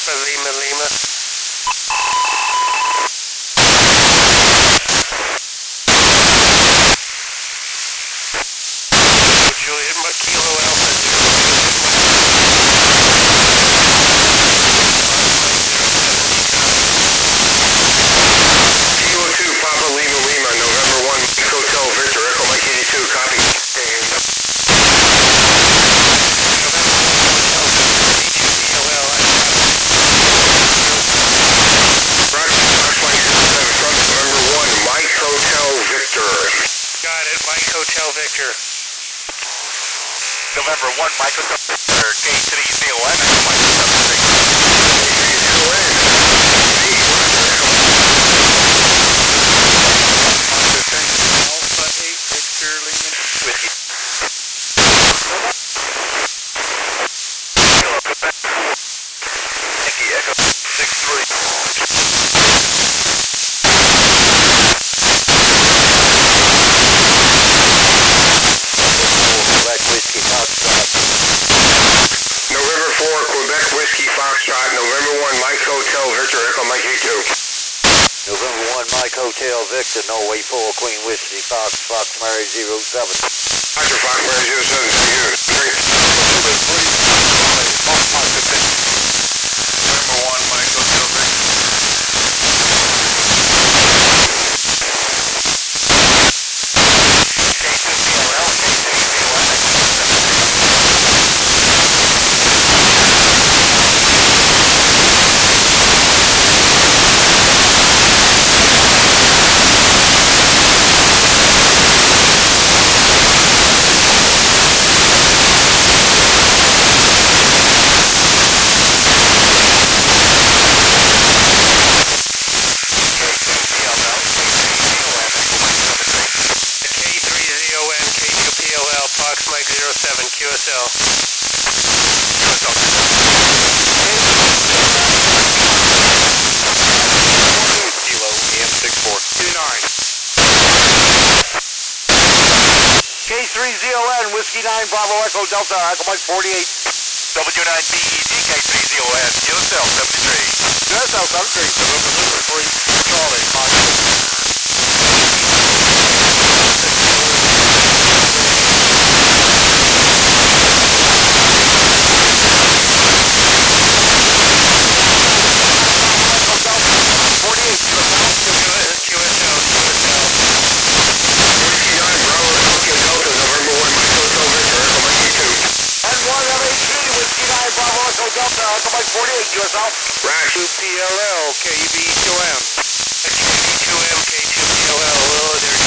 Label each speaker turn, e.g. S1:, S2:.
S1: Alpha Lima Lima. Juliet Kilo Alpha.
S2: Kilo 2, Papa Lima Lima, November 1, Hotel Victor, Echo Mike 82, copy. Mike Hotel Victor.
S1: Got it, Mike Hotel Victor.
S3: November 1, Mike Hotel Victor, K3011.
S2: November 4, Quebec Whiskey Foxtrot, November 1, Mike Hotel Victor, Echo Mike 82.
S3: November 1, Mike Hotel Victor, Norway 4, Queen Whiskey Fox, Fox Mary 07.
S2: Roger, Fox Mary 07, see you.
S3: November 1, Mike Hotel Victor.
S1: K3ZON, Fox Mike 07, QSL.
S3: Kilo EM6429. K3ZON, Whiskey 9, Bravo Echo Delta, Echo Mike 48. W9BE, DK3ZON, QSL 73. QSL 73. Charlie,
S1: QPLL, KV2M. K2M, K2PLL, hello there,